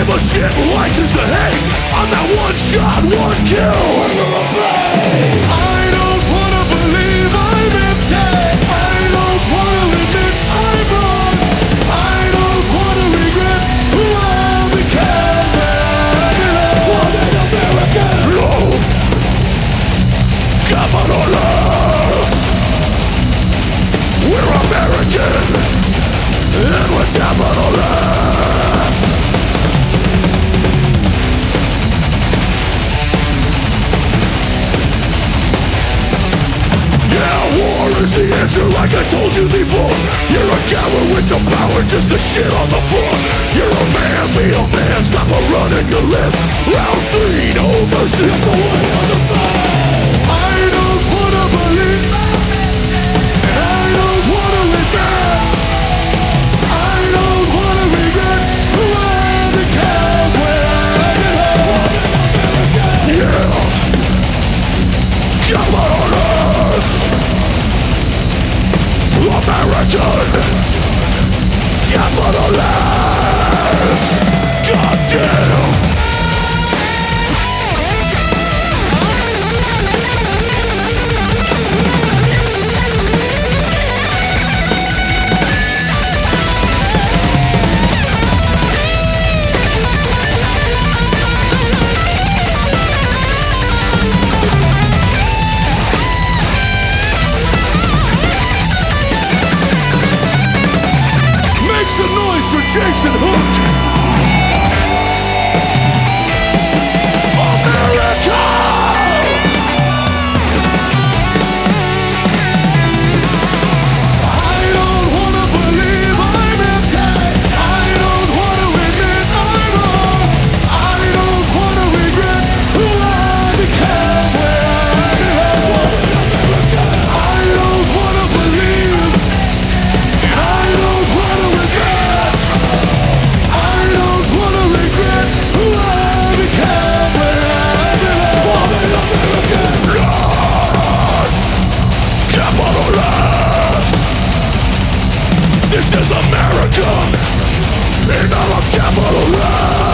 a shit, license to hate. I'm that one shot, one kill. I don't wanna believe I'm empty. I don't wanna admit I'm wrong. I don't wanna regret who I became. What an American! No! Capitalist! We're American, and we're capitalist. Yeah, war is the answer like I told you before. You're a coward with no power, just a shit on the floor. You're a man, be a man, stop a running your lip. Round 3, no mercy, it's the way of the man. I don't wanna believe, I don't wanna regret, I don't wanna regret who I became when I belong. Yeah, capitalist, American, capitalist. Goddamn. Make some noise for Jason Hook. America! I don't wanna believe I'm empty. I don't wanna admit I'm wrong. I don't wanna regret who I became when I belong. I don't wanna believe. I don't wanna regret. I don't wanna regret who I became when I belong. Lord, capitalist. This is America, and I'm a capitalist.